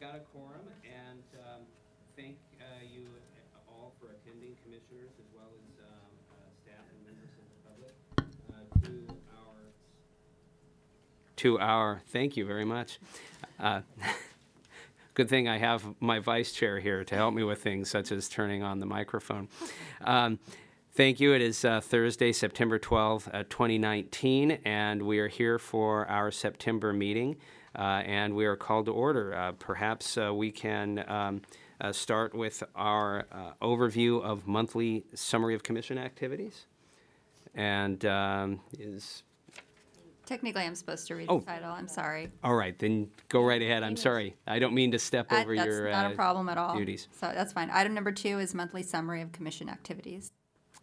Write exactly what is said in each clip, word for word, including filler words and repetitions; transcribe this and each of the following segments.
got a quorum, and um, thank uh, you all for attending, commissioners, as well as um, uh, staff and members of the public, uh, to our to our. Thank you very much. Uh, good thing I have my vice chair here to help me with things such as turning on the microphone. Um, Thank you. It is uh, Thursday, September twelfth, uh, twenty nineteen, and we are here for our September meeting, uh, and we are called to order. Uh, perhaps uh, we can um, uh, start with our uh, overview of monthly summary of commission activities. And um, is... Technically, I'm supposed to read oh. the title. I'm sorry. All right, then go right ahead. I'm sorry. I don't mean to step Uh, over that's your not uh, a problem at all. duties. So that's fine. Item number two is monthly summary of commission activities.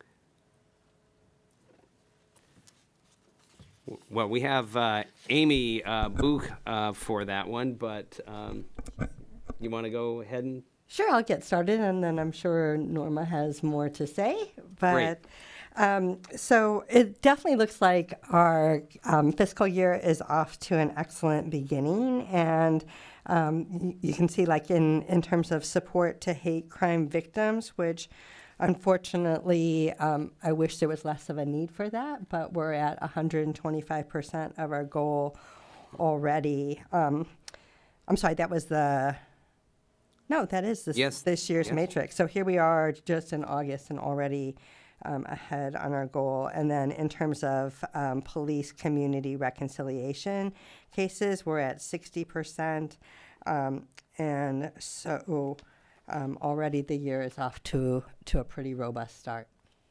Well, we have uh, Amy uh, Buch uh, for that one, but um, you want to go ahead and... Sure, I'll get started, and then I'm sure Norma has more to say. But um, so it definitely looks like our um, fiscal year is off to an excellent beginning, and um, you, you can see, like in in terms of support to hate crime victims, which. Unfortunately, um, I wish there was less of a need for that, but we're at one hundred twenty-five percent of our goal already. Um, I'm sorry, that was the, no, that is this, yes. this year's yes. matrix. So here we are just in August and already um, ahead on our goal. And then in terms of um, police community reconciliation cases, we're at sixty percent. Um, and so... Um, already the year is off to, to a pretty robust start.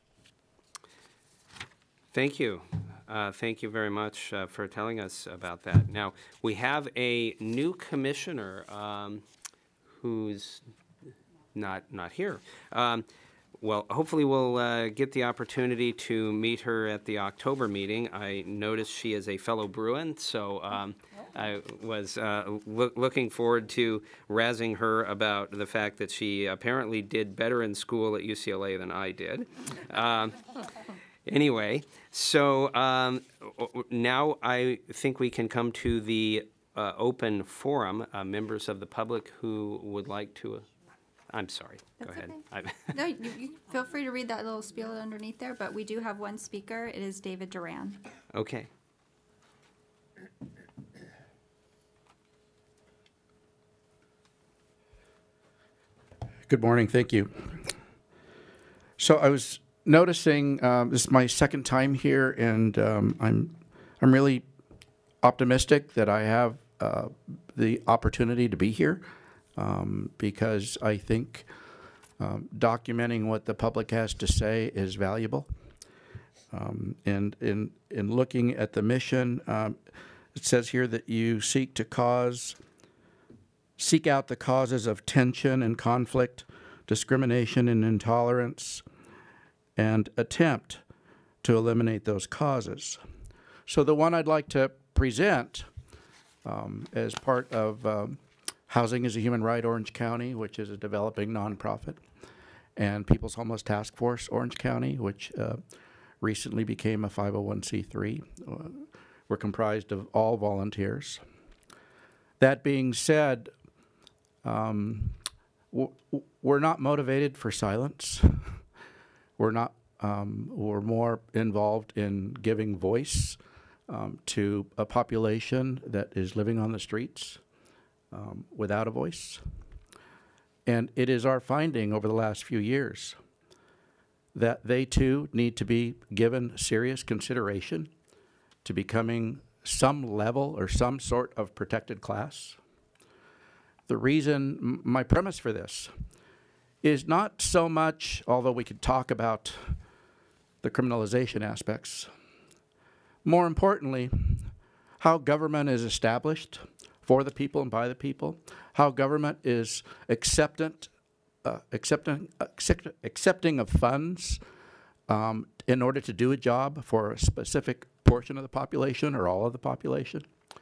Thank you. Uh, thank you very much uh, for telling us about that. Now, we have a new commissioner um, who's not not here. Um, well, hopefully we'll uh, get the opportunity to meet her at the October meeting. I noticed she is a fellow Bruin, so um, I was uh, loo- looking forward to razzing her about the fact that she apparently did better in school at U C L A than I did. Um, anyway, so um, now I think we can come to the uh, open forum. Uh, members of the public who would like to... Uh, I'm sorry. That's Go ahead. okay. I- No, you, you feel free to read that little spiel underneath there, but we do have one speaker. It is David Duran. okay. Good morning. Thank you. So I was noticing um, this is my second time here, and um, I'm I'm really optimistic that I have uh, the opportunity to be here um, because I think um, documenting what the public has to say is valuable. Um, and in in looking at the mission, um, it says here that you seek to cause. Seek out the causes of tension and conflict, discrimination and intolerance, and attempt to eliminate those causes. So the one I'd like to present um, as part of um, Housing is a Human Right Orange County, which is a developing nonprofit, and People's Homeless Task Force Orange County, which uh, recently became a five oh one c three. Uh, we're comprised of all volunteers. That being said, Um, we're not motivated for silence. We're not. Um, we're more involved in giving voice um, to a population that is living on the streets um, without a voice. And it is our finding over the last few years that they too need to be given serious consideration to becoming some level or some sort of protected class. The reason, m- my premise for this, is not so much, although we could talk about the criminalization aspects, more importantly, how government is established for the people and by the people, how government is acceptant, uh, accepting, accept, accepting of funds um, in order to do a job for a specific portion of the population or all of the population.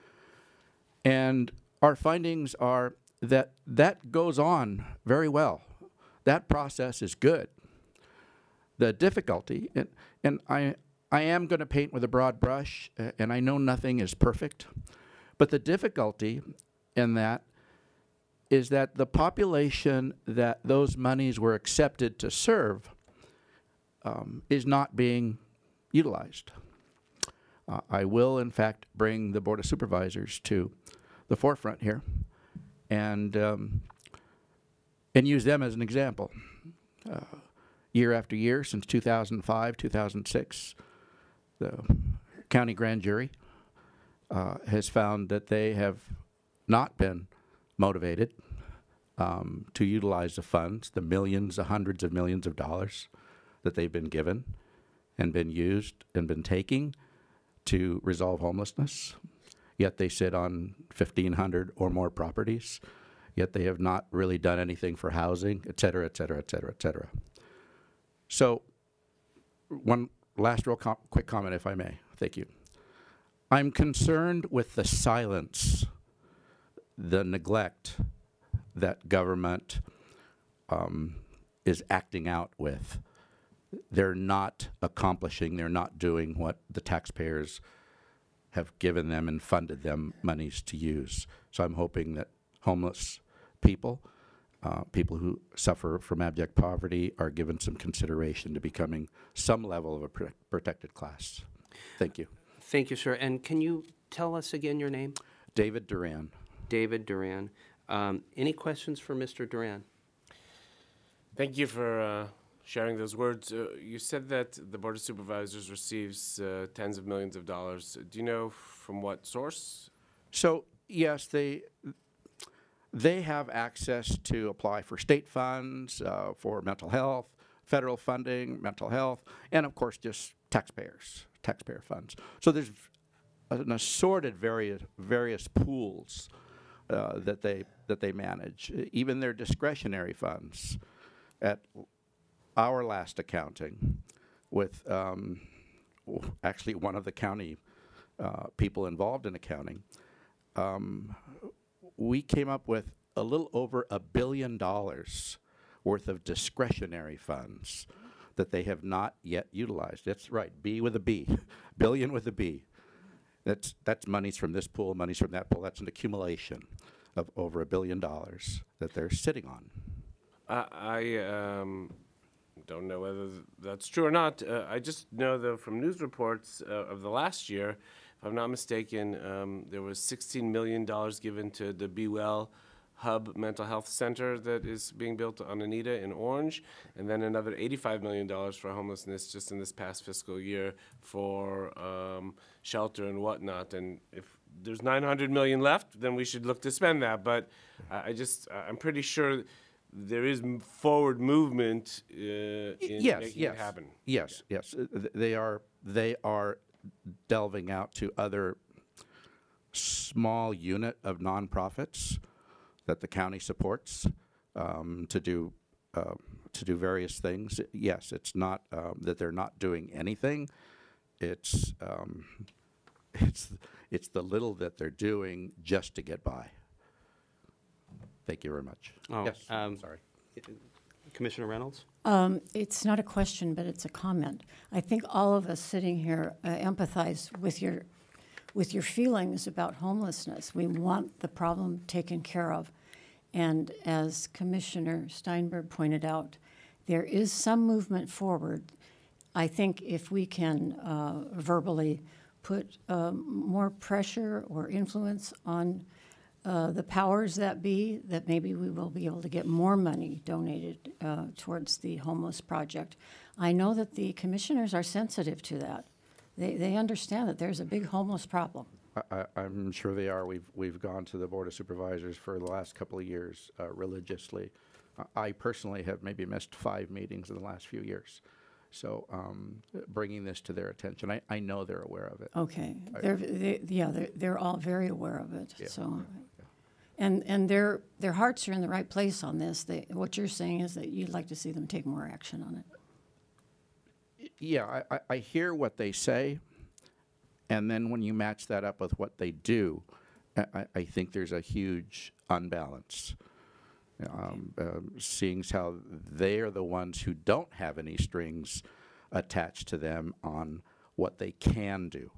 And our findings are that that goes on very well. That process is good. The difficulty, and, and I, I am going to paint with a broad brush, uh, and I know nothing is perfect, but the difficulty in that is that the population that those monies were accepted to serve um, is not being utilized. Uh, I will, in fact, bring the Board of Supervisors to the forefront here and um, and use them as an example. Uh, year after year, since two thousand five, two thousand six, the county grand jury uh, has found that they have not been motivated um, to utilize the funds, the millions, the hundreds of millions of dollars that they've been given and been used and been taking to resolve homelessness. Yet they sit on fifteen hundred or more properties. Yet they have not really done anything for housing, et cetera, et cetera, et cetera, et cetera. So one last real com- quick comment, if I may. Thank you. I'm concerned with the silence, the neglect that government um, is acting out with. They're not accomplishing, they're not doing what the taxpayers have given them and funded them monies to use. So I'm hoping that homeless people, uh, people who suffer from abject poverty, are given some consideration to becoming some level of a pro- protected class. Thank you. Thank you, sir. And can you tell us again your name? David Duran. David Duran. Um, any questions for Mister Duran? Thank you for uh, sharing those words. Uh, you said that the Board of Supervisors receives uh, tens of millions of dollars. Do you know from what source? So, yes, they they have access to apply for state funds, uh, for mental health, federal funding, mental health, and of course just taxpayers, taxpayer funds. So there's an assorted various various pools uh, that they that they manage. Even their discretionary funds. At our last accounting, with um, actually one of the county uh, people involved in accounting, um, we came up with a little over a billion dollars worth of discretionary funds that they have not yet utilized. That's right, B with a B, billion with a B. That's that's monies from this pool, monies from that pool. That's an accumulation of over a billion dollars that they're sitting on. Uh, I um, don't know whether th- that's true or not. Uh, I just know, though, from news reports uh, of the last year, if I'm not mistaken, um, there was sixteen million dollars given to the Be Well Hub Mental Health Center that is being built on Anita in Orange, and then another eighty-five million dollars for homelessness just in this past fiscal year for um, shelter and whatnot. And if there's nine hundred million dollars left, then we should look to spend that. But uh, I just, I'm pretty sure there is m- forward movement uh, in yes, making yes, it happen. Yes, yes. Uh, th- They are they are delving out to other small unit of nonprofits that the county supports um, to do uh, to do various things. Yes, it's not um, that they're not doing anything. It's um, it's it's the little that they're doing just to get by. Thank you very much. Oh, yes, um, sorry. Commissioner Reynolds? Um, it's not a question, but it's a comment. I think all of us sitting here uh, empathize with your with your feelings about homelessness. We want the problem taken care of. And as Commissioner Steinberg pointed out, there is some movement forward. I think if we can uh, verbally put um, more pressure or influence on uh, the powers that be, that maybe we will be able to get more money donated uh, towards the homeless project. I know that the commissioners are sensitive to that. They, they understand that there's a big homeless problem. I, I- I'm sure they are. We've, we've gone to the Board of Supervisors for the last couple of years uh, religiously. Uh, I personally have maybe missed five meetings in the last few years. So um, bringing this to their attention, I, I know they're aware of it. Okay, I- they're, they, yeah, they're, they're all very aware of it, Yeah. so. And, and their, their hearts are in the right place on this. They, what you're saying is that you'd like to see them take more action on it. Yeah, I, I, I hear what they say, and then when you match that up with what they do, I, I- I think there's a huge unbalance. Um, um, seeing as how they are the ones who don't have any strings attached to them on what they can do.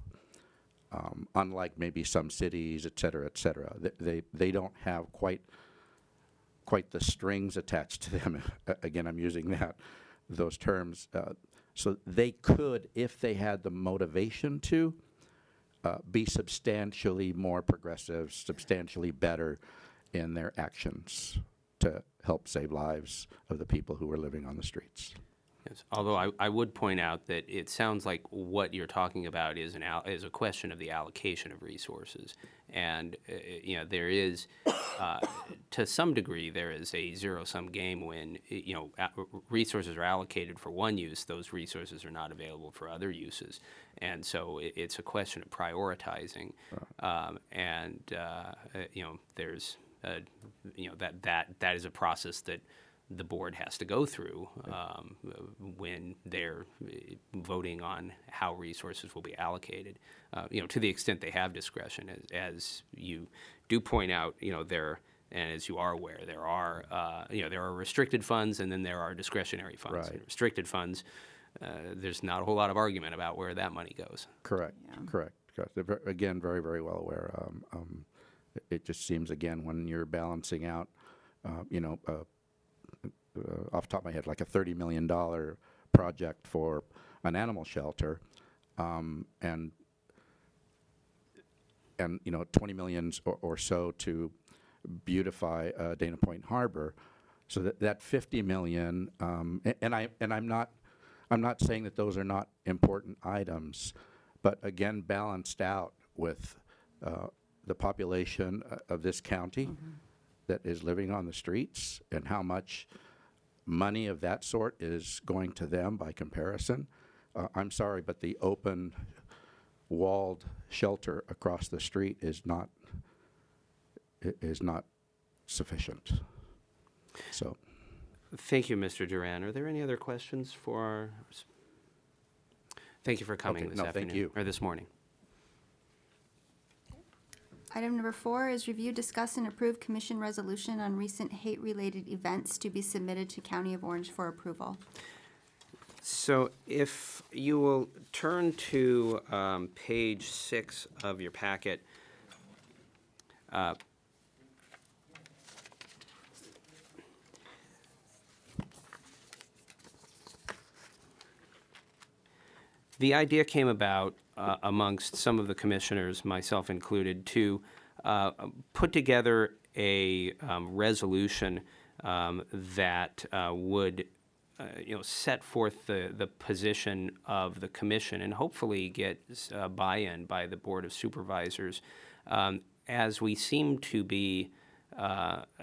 Um, unlike maybe some cities, et cetera, et cetera. They, they, they don't have quite quite the strings attached to them. Again, I'm using that those terms. Uh, so they could, if they had the motivation to, uh, be substantially more progressive, substantially better in their actions to help save lives of the people who were living on the streets. Yes. Although I, I would point out that it sounds like what you're talking about is an al- is a question of the allocation of resources, and uh, you know there is, uh, to some degree, there is a zero-sum game when you know a- resources are allocated for one use, those resources are not available for other uses, and so it, it's a question of prioritizing, um, and uh, uh, you know there's uh, you know that that that is a process that the board has to go through um, when they're voting on how resources will be allocated. Uh, you know, to the extent they have discretion, as, as you do point out, you know, there, and as you are aware, there are, uh, you know, there are restricted funds and then there are discretionary funds. Right. And restricted funds, uh, there's not a whole lot of argument about where that money goes. Correct, correct. correct. They're ver- again, very, very well aware. Um, um, it- it just seems, again, when you're balancing out, uh, you know, uh, uh, off the top of my head, like a thirty million dollars project for an animal shelter, um, and and you know, twenty millions or, or so to beautify uh, Dana Point Harbor. So that that fifty million, um, and, and I and I'm not, I'm not saying that those are not important items, but again, balanced out with uh, the population uh, of this county mm-hmm. that is living on the streets, and how much money of that sort is going to them by comparison. Uh, I'm sorry, but the open, walled shelter across the street is not i- is not sufficient. So, Thank you, Mister Duran. Are there any other questions for our? s- Thank you for coming Okay, this no, thank afternoon you. or this morning. Item number four is review, discuss, and approve commission resolution on recent hate-related events to be submitted to County of Orange for approval. So if you will turn to um, page six of your packet, uh, the idea came about uh, amongst some of the commissioners, myself included, to uh, put together a um, resolution um, that uh, would uh, you know, set forth the, the position of the commission and hopefully get uh, buy-in by the Board of Supervisors, um, as we seem to be uh, uh,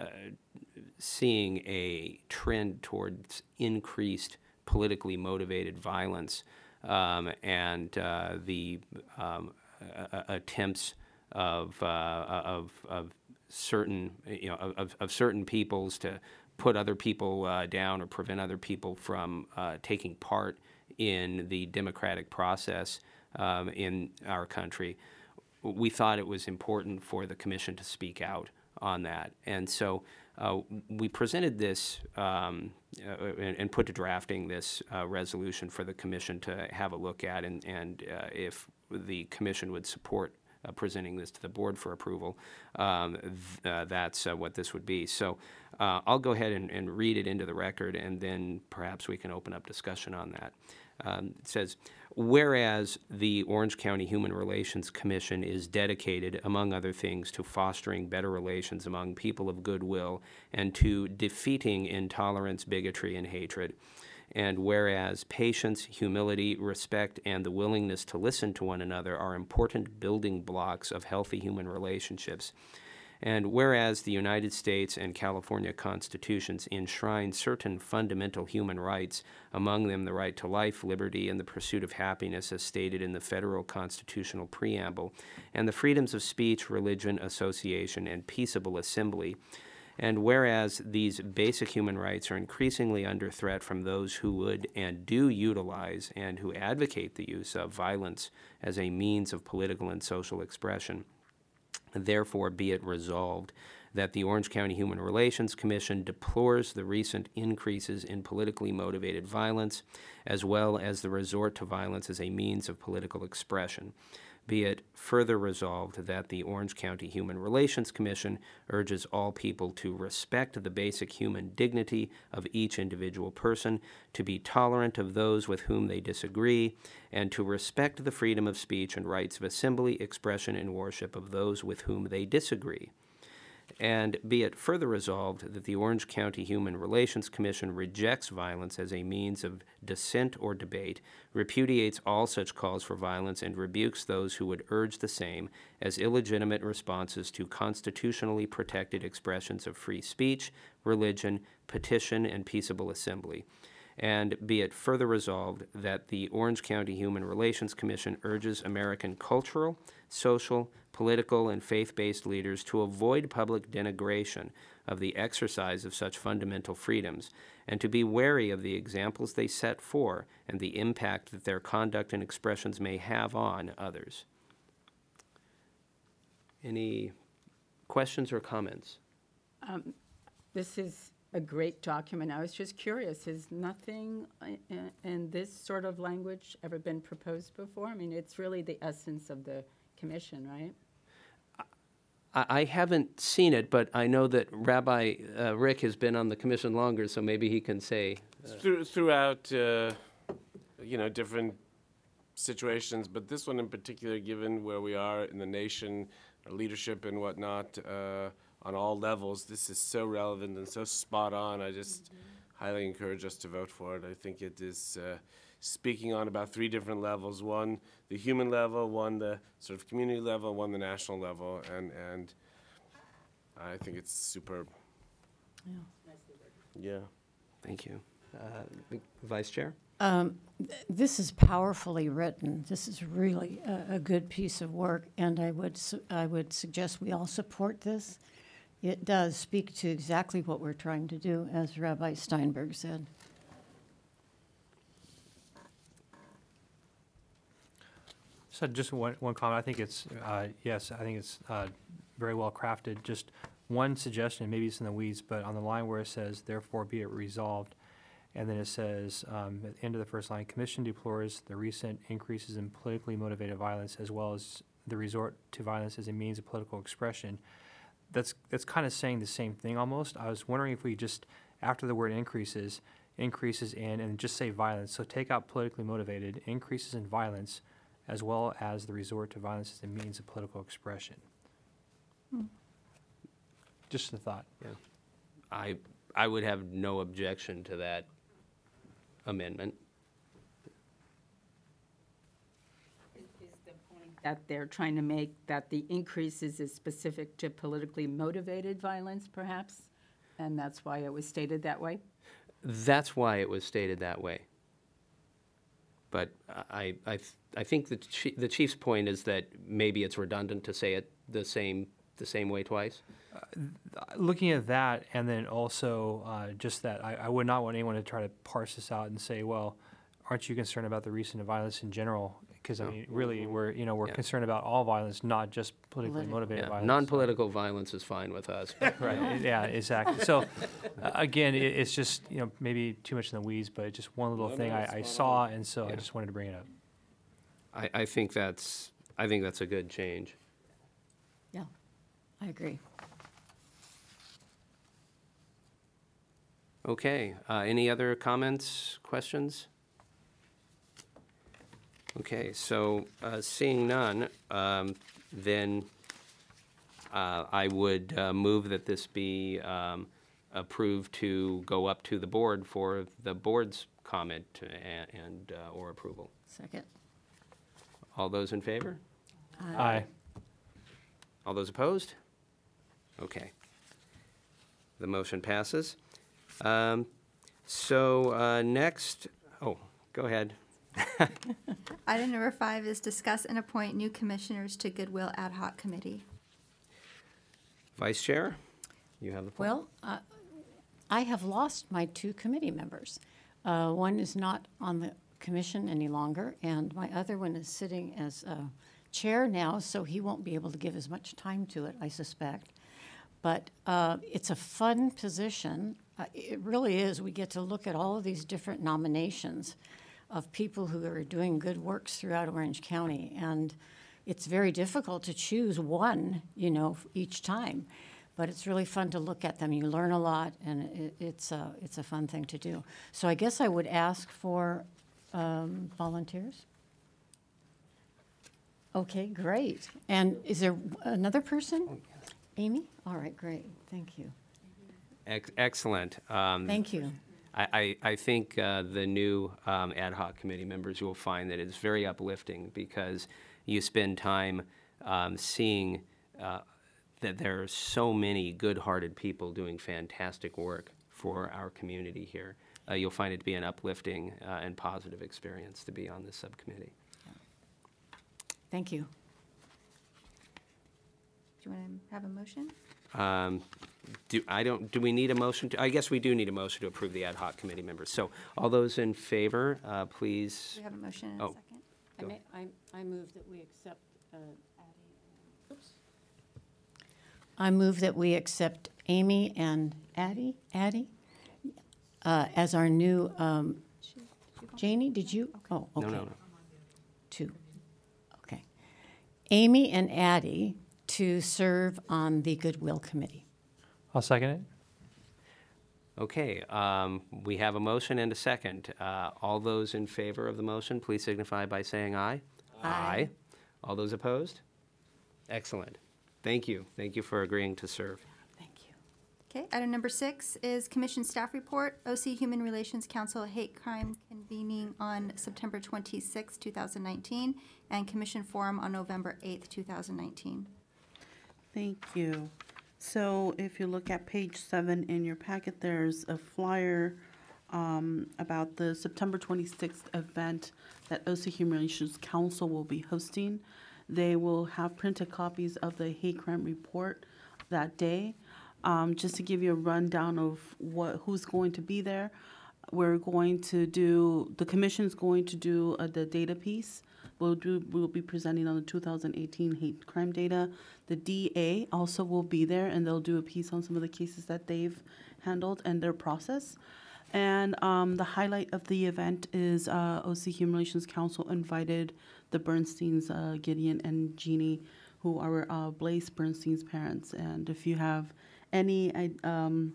seeing a trend towards increased politically motivated violence um, and uh, the um, uh, attempts of, uh, of, of certain, you know, of, of certain peoples to put other people uh, down or prevent other people from uh, taking part in the democratic process um, in our country. We thought it was important for the commission to speak out on that. And so uh, we presented this um, uh, and, and put to drafting this uh, resolution for the commission to have a look at, and, and uh, if the commission would support Uh, presenting this to the board for approval, um, th- uh, that's uh, what this would be. So uh, I'll go ahead and, and read it into the record, and then perhaps we can open up discussion on that. Um, it says, whereas the Orange County Human Relations Commission is dedicated, among other things, to fostering better relations among people of goodwill and to defeating intolerance, bigotry, and hatred. And whereas patience, humility, respect, and the willingness to listen to one another are important building blocks of healthy human relationships. And whereas the United States and California constitutions enshrine certain fundamental human rights, among them the right to life, liberty, and the pursuit of happiness as stated in the federal constitutional preamble, and the freedoms of speech, religion, association, and peaceable assembly. And whereas these basic human rights are increasingly under threat from those who would and do utilize and who advocate the use of violence as a means of political and social expression, therefore be it resolved that the Orange County Human Relations Commission deplores the recent increases in politically motivated violence, as well as the resort to violence as a means of political expression. be it further resolved that the Orange County Human Relations Commission urges all people to respect the basic human dignity of each individual person, to be tolerant of those with whom they disagree, and to respect the freedom of speech and rights of assembly, expression, and worship of those with whom they disagree. And be it further resolved that the Orange County Human Relations Commission rejects violence as a means of dissent or debate, repudiates all such calls for violence, and rebukes those who would urge the same as illegitimate responses to constitutionally protected expressions of free speech, religion, petition, and peaceable assembly. And be it further resolved that the Orange County Human Relations Commission urges American cultural, social, political, and faith-based leaders to avoid public denigration of the exercise of such fundamental freedoms, and to be wary of the examples they set for and the impact that their conduct and expressions may have on others. Any questions or comments? Um, This is a great document. I was just curious, has nothing i- i- in this sort of language ever been proposed before? I mean, it's really the essence of the commission, right? I I haven't seen it, but I know that Rabbi uh, Rick has been on the commission longer, so maybe he can say. Through, throughout, uh, you know, different situations, but this one in particular, given where we are in the nation, our leadership and whatnot, uh, on all levels, this is so relevant and so spot on. I just highly encourage us to vote for it. I think it is uh, speaking on about three different levels: one, the human level; one, the sort of community level; one, the national level. And and I think it's superb. Yeah. Yeah. Thank you. Uh, Vice Chair? Um, th- This is powerfully written. This is really a, a good piece of work, and I would, su- I would suggest we all support this. It does speak to exactly what we're trying to do, as Rabbi Steinberg said. So just one, one comment. I think it's, uh, yes, I think it's uh, very well crafted. Just one suggestion, maybe it's in the weeds, but on the line where it says, therefore be it resolved, and then it says, um, at the end of the first line, Commission deplores the recent increases in politically motivated violence as well as the resort to violence as a means of political expression. That's, that's kind of saying the same thing almost. I was wondering if we just, after the word increases, increases in, and just say violence. So take out politically motivated, increases in violence, as well as the resort to violence as a means of political expression. Hmm. Just a thought. I, I would have no objection to that amendment. That they're trying to make, that the increases is specific to politically motivated violence, perhaps? And that's why it was stated that way? That's why it was stated that way. But I, I, I think the chi- the chief's point is that maybe it's redundant to say it the same, the same way twice. Looking at that, and then also uh, just that, I, I would not want anyone to try to parse this out and say, well, aren't you concerned about the recent violence in general? Because, I No. mean, really, we're, you know, we're Yeah. concerned about all violence, not just politically Political. motivated Yeah, violence. non-political violence is fine with us. but- Right, yeah, exactly. So, uh, again, it, it's just, you know, maybe too much in the weeds, but just one little No, thing no, I, it's I spot saw, on. and so I Yeah. just wanted to bring it up. I, I think that's, I think that's a good change. Yeah, I agree. Okay, uh, any other comments, questions? Okay, so uh, seeing none, um, then uh, I would uh, move that this be um, approved to go up to the board for the board's comment and, and uh, or approval. Second. All those in favor? Aye. All those opposed? Okay. The motion passes. Um, So uh, next, oh, go ahead. Item number five is discuss and appoint new commissioners to Goodwill Ad Hoc Committee. Vice Chair, you have the floor. Well, uh, I have lost my two committee members. Uh, One is not on the commission any longer, and my other one is sitting as uh, chair now, so he won't be able to give as much time to it, I suspect. But uh, it's a fun position. Uh, It really is. We get to look at all of these different nominations of people who are doing good works throughout Orange County. And it's very difficult to choose one, you know, each time. But it's really fun to look at them. You learn a lot, and it, it's, a, it's a fun thing to do. So I guess I would ask for um, volunteers. Okay, great. And is there another person? Amy? All right, great. Thank you. Ex- Excellent. Um, Thank you. I, I, I think uh, the new um, ad hoc committee members will find that it's very uplifting because you spend time um, seeing uh, that there are so many good-hearted people doing fantastic work for our community here. Uh, you'll find it to be an uplifting uh, and positive experience to be on this subcommittee. Thank you. Do you want to have a motion? Um, do, I don't, do we need a motion to, I guess we do need a motion to approve the ad hoc committee members. So all those in favor, uh, Do please. we have a motion and a Oh. second? I, Go. may, I, I move that we accept, uh, oops. I move that we accept Amy and Addie, Addie, uh, as our new, um, Janie, did you? Oh, okay. No, no, no. Two. Okay. Amy and Addie to serve on the Goodwill Committee. I'll second it. Okay, um, we have a motion and a second. Uh, all those in favor of the motion, please signify by saying aye. Aye. All those opposed? Excellent. Thank you. Thank you for agreeing to serve. Thank you. Okay, item number six is Commission Staff Report, O C Human Relations Council Hate Crime convening on September twenty-sixth, two thousand nineteen, and Commission Forum on November eighth, two thousand nineteen. Thank you. So if you look at page seven in your packet, there's a flyer um, about the September twenty-sixth event that O C Human Relations Council will be hosting. They will have printed copies of the hate crime report that day. Um, just to give you a rundown of what who's going to be there, we're going to do, the commission's going to do uh, the data piece. We'll do, we'll be presenting on the two thousand eighteen hate crime data. The D A also will be there, and they'll do a piece on some of the cases that they've handled and their process. And um, the highlight of the event is uh, O C Human Relations Council invited the Bernsteins, uh, Gideon and Jeannie, who are uh, Blaise Bernstein's parents. And if you have any um,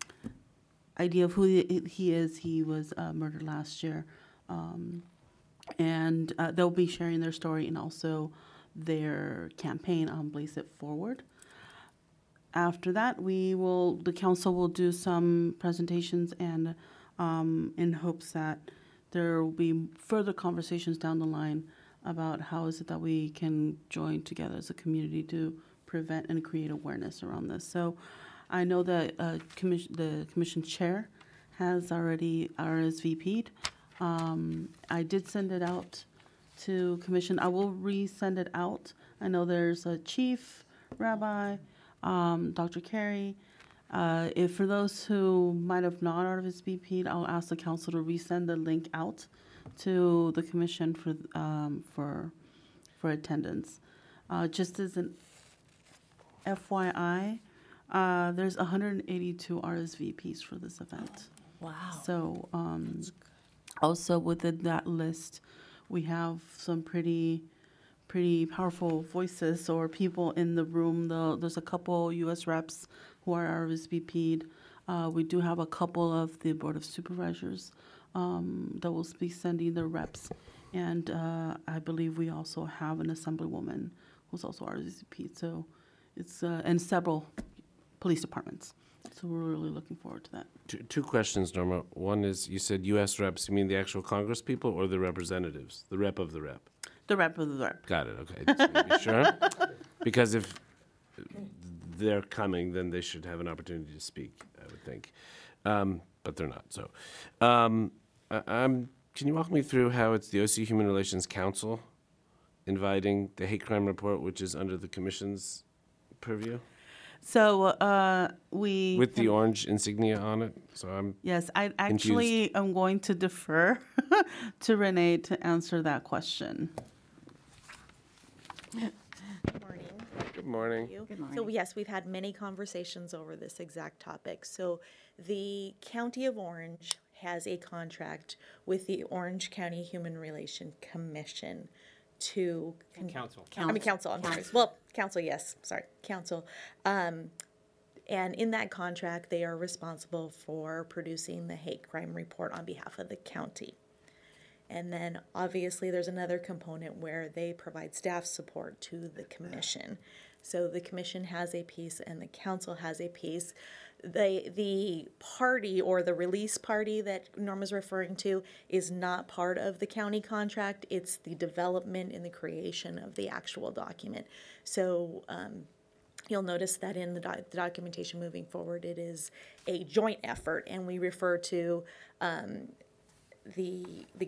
idea of who he he is, he was uh, murdered last year. Um, and uh, they'll be sharing their story and also their campaign on Blaze It Forward. After that, we will, the council will do some presentations and um, in hopes that there will be further conversations down the line about how is it that we can join together as a community to prevent and create awareness around this. So I know that uh, commission, the commission chair has already R S V P'd. Um, I did send it out to commission. I will resend it out. I know there's a chief, rabbi, um, Doctor Carey. Uh, if for those who might have not R S V P'd, I'll ask the council to resend the link out to the commission for um, for for attendance. Uh, just as an F Y I, uh, there's one hundred eighty-two R S V Ps for this event. Wow. So um, also within that list, we have some pretty pretty powerful voices or people in the room. The, there's a couple U S reps who are R S V P'd. Uh, we do have a couple of the Board of Supervisors um, that will be sending their reps. And uh, I believe we also have an Assemblywoman who's also R S V P'd. So it's, uh, and several police departments. So we're really looking forward to that. Two, two questions, Norma. One is, you said U S reps. You mean the actual Congress people or the representatives? The rep of the rep? The rep of the rep. Got it, okay. Just to be sure. Because if they're coming, then they should have an opportunity to speak, I would think. Um, but they're not, so. Um, I, I'm, can you walk me through how it's the O C Human Relations Council inviting the hate crime report, which is under the commission's purview? So uh, we With the orange insignia on it, so I'm, yes, I actually am going to defer to Renee to answer that question. Good morning. good morning. Thank you. Good So morning. yes, we've had many conversations over this exact topic. So the County of Orange has a contract with the Orange County Human Relation Commission to. con- Council. I mean, council, I'm sorry. Well, council, yes, sorry, council. Um, And in that contract, they are responsible for producing the hate crime report on behalf of the county. And then obviously there's another component where they provide staff support to the commission. So the commission has a piece and the council has a piece. The, the party or the release party that Norma's referring to is not part of the county contract. It's the development and the creation of the actual document. So, um, you'll notice that in the, doc- the documentation moving forward, it is a joint effort, and we refer to um, the the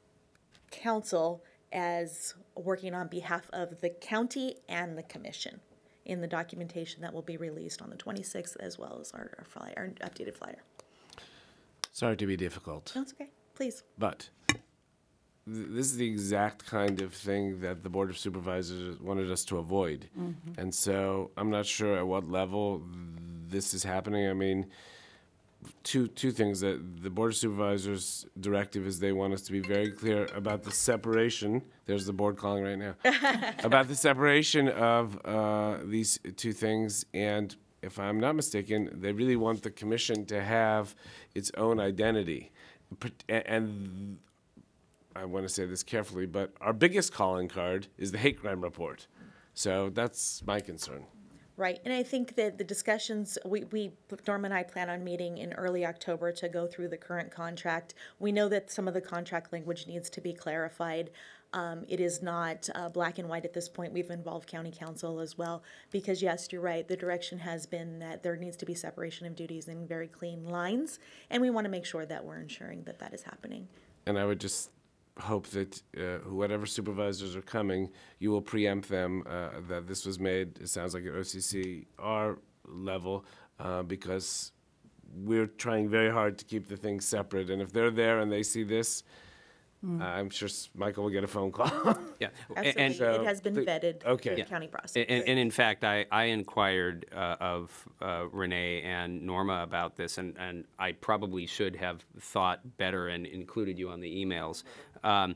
council as working on behalf of the county and the commission in the documentation that will be released on the twenty-sixth, as well as our, our flyer, our updated flyer. Sorry to be difficult, That's okay, please. but th- this is the exact kind of thing that the Board of Supervisors wanted us to avoid. And so I'm not sure at what level this is happening. I mean, two two things. That the Board of Supervisors directive is they want us to be very clear about the separation. There's the board calling right now. About the separation of uh, these two things. And if I'm not mistaken, they really want the commission to have its own identity. Pat- a- And I want to say this carefully, but our biggest calling card is the hate crime report. So that's my concern. Right, and I think that the discussions, we, we, Norma and I plan on meeting in early October to go through the current contract. We know that some of the contract language needs to be clarified. Um, it is not uh, black and white at this point. We've involved county council as well, because yes, you're right, the direction has been that there needs to be separation of duties in very clean lines, and we want to make sure that we're ensuring that that is happening. And I would just hope that uh, whatever supervisors are coming, you will preempt them uh, that this was made, it sounds like at O C C R level, uh, because we're trying very hard to keep the things separate. And if they're there and they see this, uh, I'm sure s- Michael will get a phone call. Yeah. Absolutely, And, it has been the- vetted okay. through the Yeah. county process. and, and in fact, I, I inquired uh, of uh, Renee and Norma about this, and, and I probably should have thought better and included you on the emails. Um,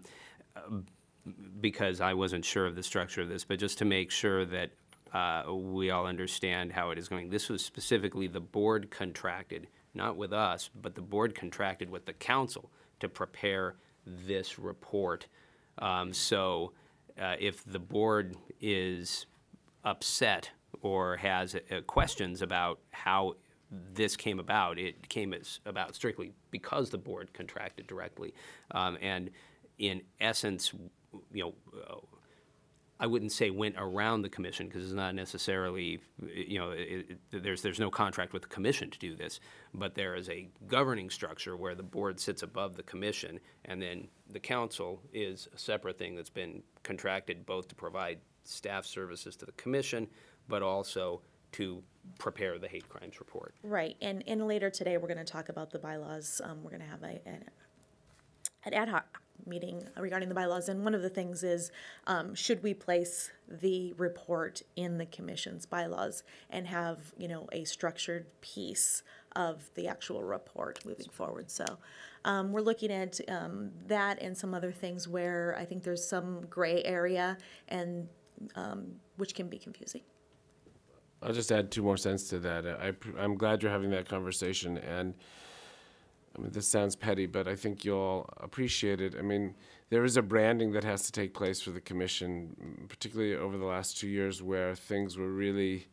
because I wasn't sure of the structure of this, but just to make sure that uh, we all understand how it is going. This was specifically the board contracted, not with us, but the board contracted with the council to prepare this report. Um, so uh, if the board is upset or has uh, questions about how this came about, it came as about strictly because the board contracted directly. Um, and in essence, you know, uh, I wouldn't say went around the commission because it's not necessarily, you know, it, it, there's there's no contract with the commission to do this, but there is a governing structure where the board sits above the commission, and then the council is a separate thing that's been contracted both to provide staff services to the commission, but also to prepare the hate crimes report. Right, and, and later today, we're gonna talk about the bylaws. Um, we're gonna have a, an, an ad hoc meeting regarding the bylaws, and one of the things is, um, should we place the report in the commission's bylaws and have, you know, a structured piece of the actual report moving forward? So, um, we're looking at, um, that and some other things where I think there's some gray area and, um, which can be confusing. I'll just add two more cents to that. I, pr- I'm glad you're having that conversation, and I mean, this sounds petty, but I think you'll appreciate it. I mean, there is a branding that has to take place for the commission, mm, particularly over the last two years where things were really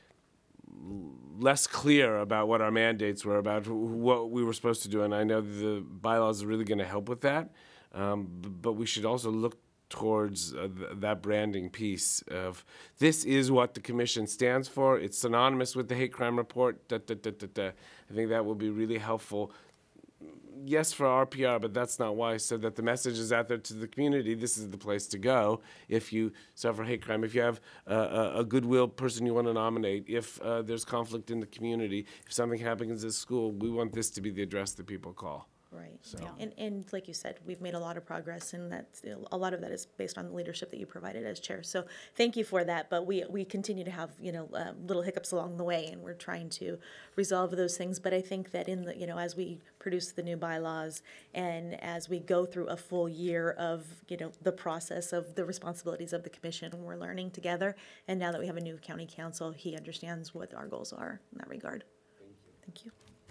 l- less clear about what our mandates were, about wh- what we were supposed to do. And I know the bylaws are really going to help with that. Um, b- but we should also look towards uh, th- that branding piece of this is what the commission stands for. It's synonymous with the hate crime report. Da, da, da, da, da. I think that will be really helpful. Yes, for R P R, but that's not why. So that the message is out there to the community. This is the place to go if you suffer hate crime. If you have uh, a, a goodwill person you want to nominate. If uh, there's conflict in the community. If something happens at school, we want this to be the address that people call. Right. So- Yeah. And, and like you said, we've made a lot of progress, and that's, a lot of that is based on the leadership that you provided as chair. So thank you for that, but we, we continue to have, you know, uh, little hiccups along the way, and we're trying to resolve those things. But I think that in the, you know, as we produce the new bylaws and as we go through a full year of, you know, the process of the responsibilities of the commission, we're learning together. And now that we have a new county council, he understands what our goals are in that regard. Thank you.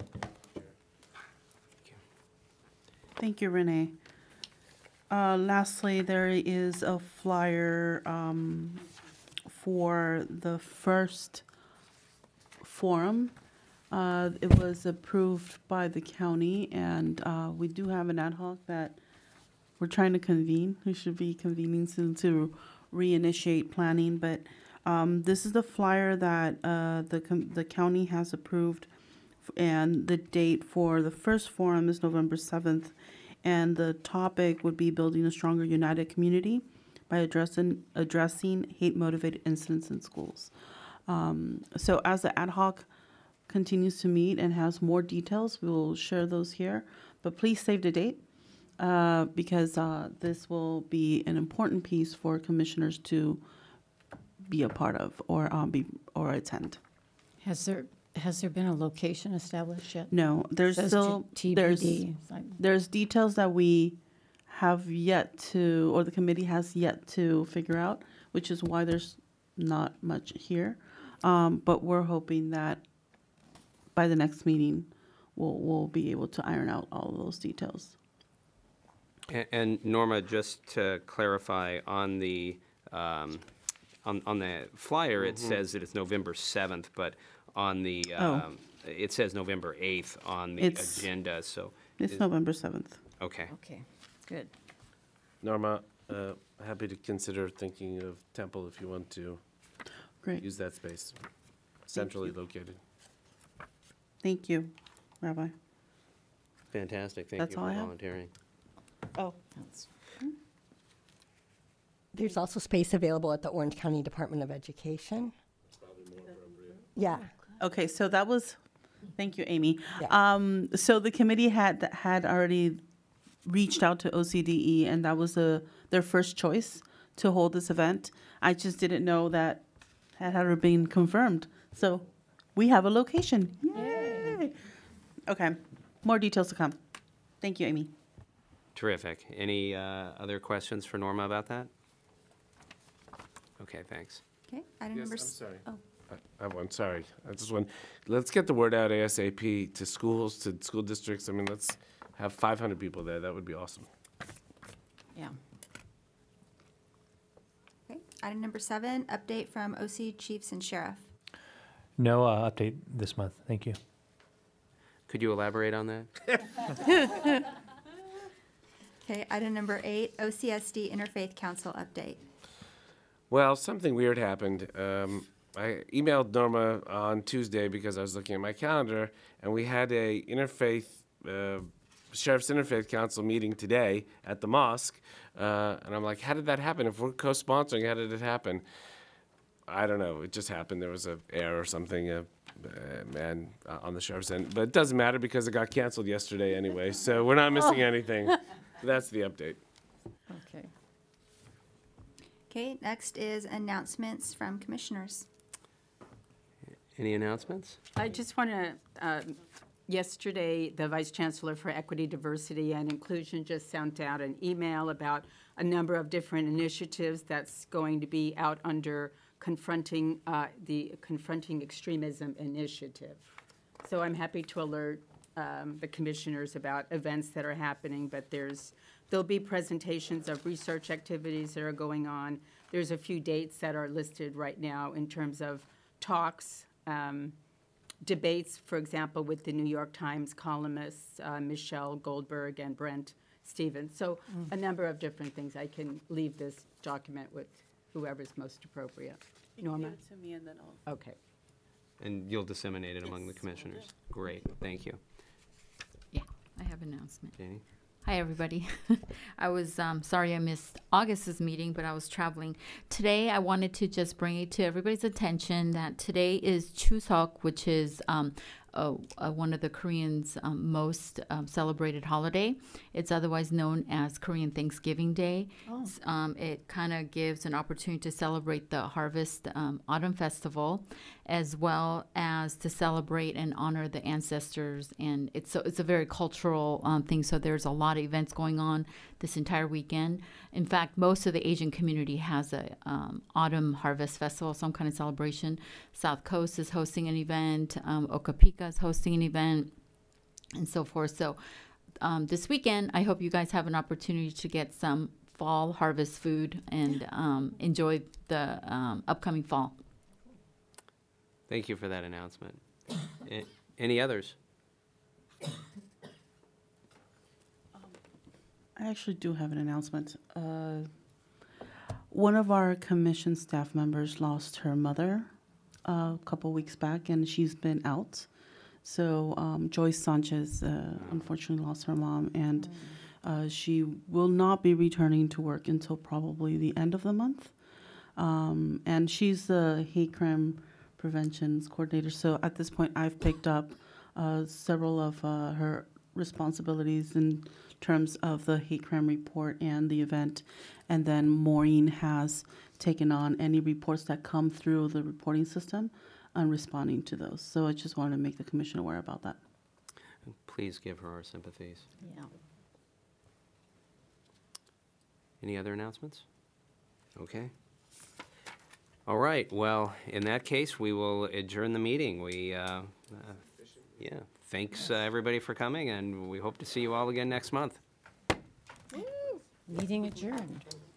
Thank you, Renee. Uh, lastly, there is a flyer um, for the first forum. Uh, it was approved by the county, and uh, we do have an ad hoc that we're trying to convene. We should be convening soon to reinitiate planning, but um, this is the flyer that uh, the com- the county has approved, and the date for the first forum is November seventh. And the topic would be building a stronger, united community by addressing addressing hate-motivated incidents in schools. Um, so as the ad hoc continues to meet and has more details, we will share those here. But please save the date uh, because uh, this will be an important piece for commissioners to be a part of or um, be or attend. Has there, has there been a location established yet? No, there's Says still T- there's T B D. It's like- there's details that we have yet to, or the committee has yet to figure out, which is why there's not much here. Um, but we're hoping that by the next meeting, we'll we'll be able to iron out all of those details. And, and Norma, just to clarify, on the, um, on, on the flyer, it says that it's November seventh, but on the, Oh. um, it says November eighth on the It's- agenda, so. It's is- November seventh. Okay. Okay, good. Norma, uh, happy to consider thinking of Temple if you want to Great. use that space, centrally located. Thank you, Rabbi. Fantastic. Thank That's you all for I have. volunteering. Oh, That's- There's also space available at the Orange County Department of Education. Yeah. okay. So that was. Thank you, Amy. Yeah. Um, so the committee had had already reached out to O C D E, and that was a, their first choice to hold this event. I just didn't know that had had been confirmed. So we have a location. Yay! Okay, more details to come. Thank you, Amy. Terrific. Any uh, other questions for Norma about that? Okay, thanks. Okay, item Yes, number. I'm s- sorry. Oh, I I have one, sorry. I just want, let's get the word out ASAP to schools, to school districts. I mean, let's have five hundred people there. That would be awesome. Yeah. okay. Item number seven, update from O C chiefs and sheriff. No uh, update this month. Thank you. Could you elaborate on that? Okay, item number eight, O C S D Interfaith Council update. Well, something weird happened. Um, I emailed Norma on Tuesday because I was looking at my calendar, and we had a interfaith uh, sheriff's interfaith council meeting today at the mosque. Uh, and I'm like, how did that happen? If we're co-sponsoring, how did it happen? I don't know. It just happened. There was a error or something, uh, uh, man, uh, on the sheriff's end. But it doesn't matter because it got canceled yesterday anyway. So we're not missing anything. That's the update. Okay. Okay, next is announcements from commissioners. Any announcements? I just want to, yesterday, the Vice Chancellor for Equity, Diversity, and Inclusion just sent out an email about a number of different initiatives that's going to be out under confronting, uh, the Confronting Extremism Initiative. So I'm happy to alert um, the commissioners about events that are happening, but there's, there'll be presentations of research activities that are going on. There's a few dates that are listed right now in terms of talks, um, debates, for example, with the New York Times columnists, uh, Michelle Goldberg and Brent Stevens. So a number of different things. I can leave this document with whoever's most appropriate. Norma? Give it to me and then I'll. Okay. And you'll disseminate it among the commissioners? Great, thank you. Yeah, I have an announcement. Janie? Hi, everybody. I was um, sorry I missed August's meeting, but I was traveling. Today, I wanted to just bring it to everybody's attention that today is Chuseok, which is um, uh, uh, one of the Koreans' um, most um, celebrated holiday. It's otherwise known as Korean Thanksgiving Day. S- Um, it kind of gives an opportunity to celebrate the Harvest um, Autumn Festival, as well as to celebrate and honor the ancestors. And it's so it's a very cultural um, thing. So there's a lot of events going on this entire weekend. In fact, most of the Asian community has a um, autumn harvest festival, some kind of celebration. South Coast is hosting an event. Um, Okapika is hosting an event, and so forth. So um, this weekend, I hope you guys have an opportunity to get some fall harvest food and um, enjoy the um, upcoming fall. Thank you for that announcement. A- Any others? I actually do have an announcement. Uh, one of our commission staff members lost her mother uh, a couple weeks back, and she's been out. So um, Joyce Sanchez uh, unfortunately lost her mom, and uh, she will not be returning to work until probably the end of the month. Um, and she's the hate crime preventions coordinator. So at this point, I've picked up uh, several of uh, her responsibilities in terms of the hate crime report and the event. And then Maureen has taken on any reports that come through the reporting system and responding to those. So I just wanted to make the commission aware about that. Please give her our sympathies. Yeah. Any other announcements? Okay. All right, well, in that case, we will adjourn the meeting. We, uh, uh, yeah, thanks, uh, everybody, for coming, and we hope to see you all again next month. Meeting adjourned.